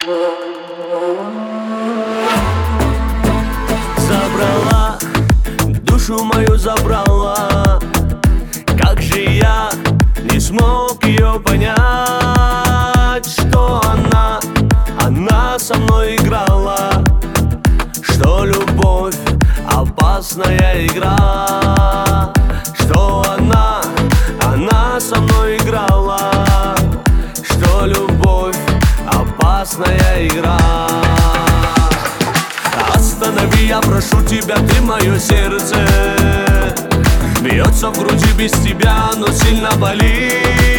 Забрала, душу мою забрала. Как же я не смог ее понять, что она со мной играла, что любовь опасная игра, что она со мной играла, что любовь опасная игра. Останови, я прошу тебя, ты мое сердце. Бьется в груди без тебя, но сильно болит.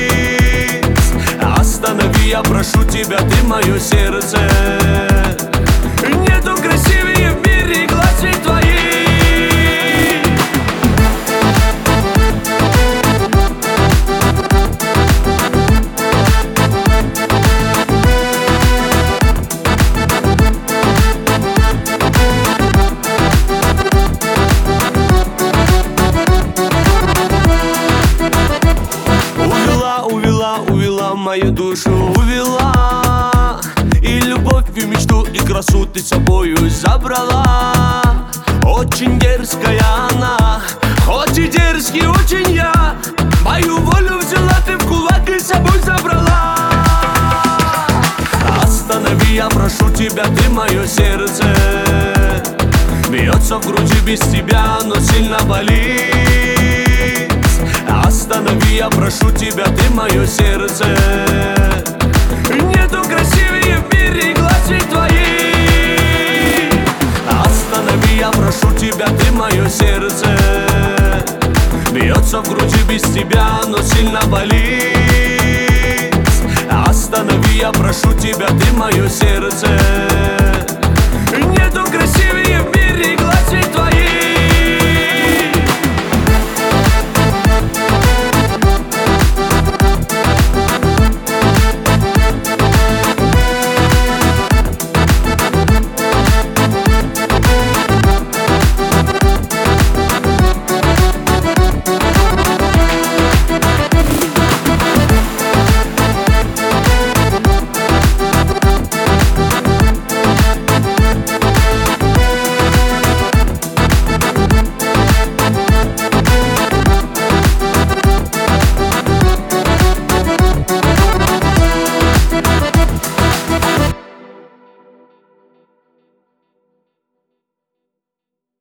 Останови, я прошу тебя, ты мое сердце. Нету красивее в мире глазей твоих. Увела мою душу, увела. И любовь, и мечту, и красоту ты с собою забрала. Очень дерзкая она, хоть и дерзкий очень я. Мою волю взяла ты в кулак и с собой забрала. Останови, я прошу тебя, ты мое сердце. Бьется в груди без тебя, но сильно болит. Останови, я прошу тебя, ты мое сердце. Нету красивее в мире глазей твоих. Останови, я прошу тебя, ты мое сердце. Бьется в груди без тебя, но сильно болит. Останови, я прошу тебя, ты мое сердце.